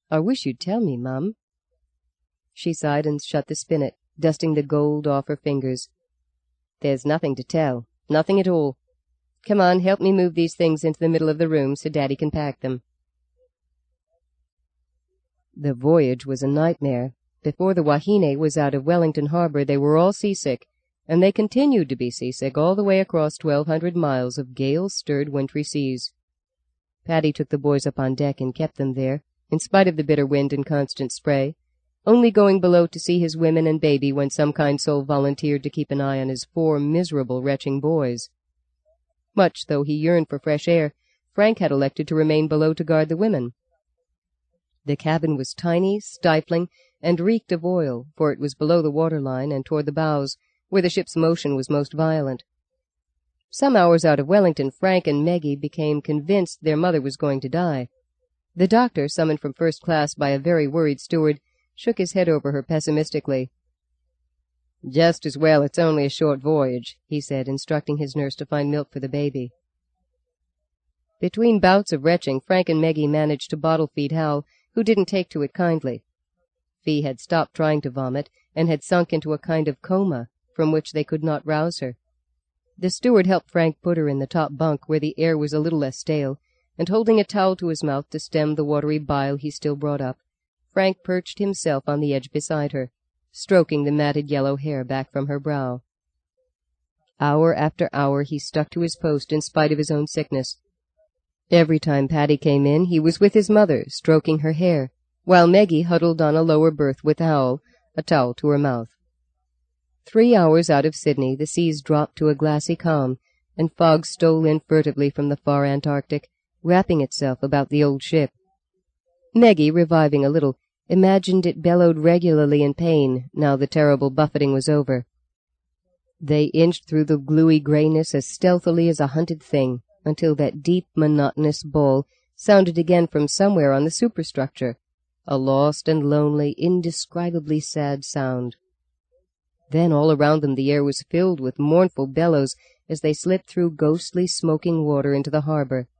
I wish you'd tell me, Mum." She sighed and shut the spinet, dusting the gold off her fingers. "There's nothing to tell, nothing at all. Come on, help me move these things into the middle of the room so Daddy can pack them." The voyage was a nightmare. Before the Wahine was out of Wellington Harbor, they were all seasick, and they continued to be seasick all the way across 1,200 miles of gale-stirred wintry seas. Paddy took the boys up on deck and kept them there, in spite of the bitter wind and constant spray, only going below to see his women and baby when some kind soul volunteered to keep an eye on his 4 miserable, retching boys. Much though he yearned for fresh air, Frank had elected to remain below to guard the women. The cabin was tiny, stifling, and reeked of oil, for it was below the waterline and toward the bows, where the ship's motion was most violent. Some hours out of Wellington, Frank and Meggie became convinced their mother was going to die. The doctor, summoned from first class by a very worried steward, shook his head over her pessimistically. "Just as well it's only a short voyage," he said, instructing his nurse to find milk for the baby. Between bouts of retching, Frank and Meggie managed to bottle-feed Hal, who didn't take to it kindly. Fee had stopped trying to vomit, and had sunk into a kind of coma, from which they could not rouse her. The steward helped Frank put her in the top bunk, where the air was a little less stale, and holding a towel to his mouth to stem the watery bile he still brought up, Frank perched himself on the edge beside her, stroking the matted yellow hair back from her brow. Hour after hour he stuck to his post in spite of his own sickness. Every time Paddy came in, he was with his mother, stroking her hair, while Meggie huddled on a lower berth with Hal, a towel to her mouth. 3 hours out of Sydney, the seas dropped to a glassy calm, and fog stole in furtively from the far Antarctic, wrapping itself about the old ship. Meggie, reviving a little, imagined it bellowed regularly in pain now the terrible buffeting was over. They inched through the gluey grayness as stealthily as a hunted thing, until that deep, monotonous bawl sounded again from somewhere on the superstructure, a lost and lonely, indescribably sad sound. Then all around them the air was filled with mournful bellows as they slipped through ghostly, smoking water into the harbor.